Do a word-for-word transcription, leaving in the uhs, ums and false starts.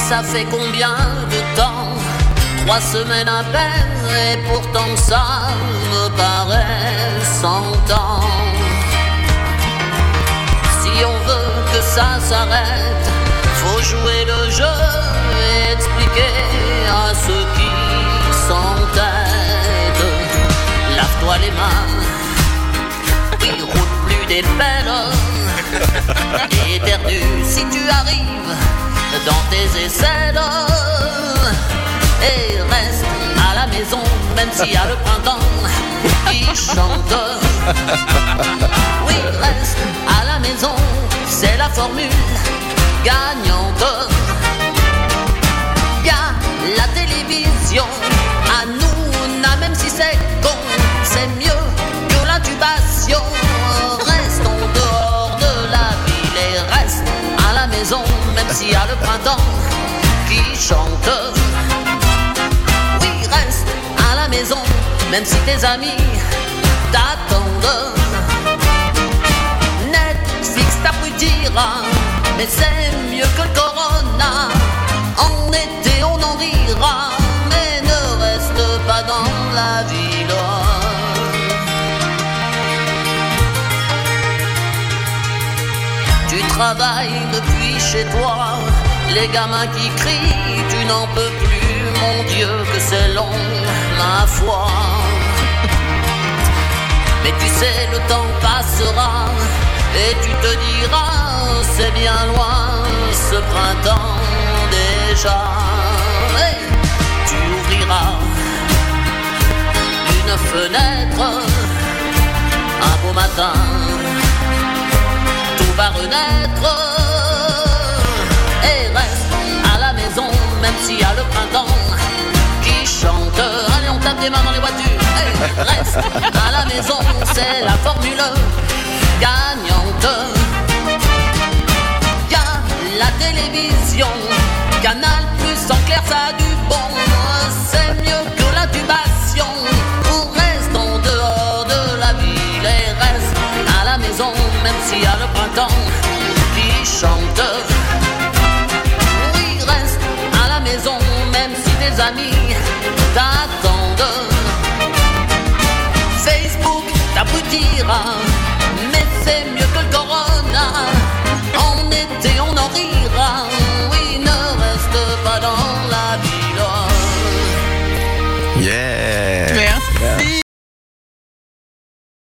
Ça fait combien de temps? Trois semaines à peine, et pourtant ça me paraît cent ans. Si on veut que ça s'arrête, faut jouer le jeu et expliquer à ceux qui s'entêtent. Lave-toi les mains, oui, roule plus des pelles, éternue si tu arrives dans tes aisselles, et reste à la maison même s'il y a le printemps qui chante. Oui, reste à la maison, c'est la formule gagnante. Y'a la télévision, à nous, na, même si c'est con, c'est mieux que l'intubation. Reste en dehors de la ville et reste à la maison, même s'il y a le printemps qui chante. Oui, reste à la maison, même si tes amis t'attendent. Netflix t'applaudira, mais c'est mieux que le corona. En été on en rira, mais ne reste pas dans la ville. Tu travailles depuis chez toi, les gamins qui crient, tu n'en peux plus, mon Dieu que c'est long, ma foi. Mais tu sais, le temps passera, et tu te diras, c'est bien loin ce printemps déjà. Hey, tu ouvriras une fenêtre un beau matin, tout va renaître, et reste à la maison même s'il y a le printemps qui chante. Allez, on tape des mains dans les voitures. Hey, reste à la maison, c'est la formule gagnante. Y'a la télévision, Canal Plus en clair, ça a du bon. C'est mieux que l'intubation. Ou reste en dehors de la ville et reste à la maison, même s'il y a le printemps qui chante. Oui, reste à la maison, même si tes amis t'attendent.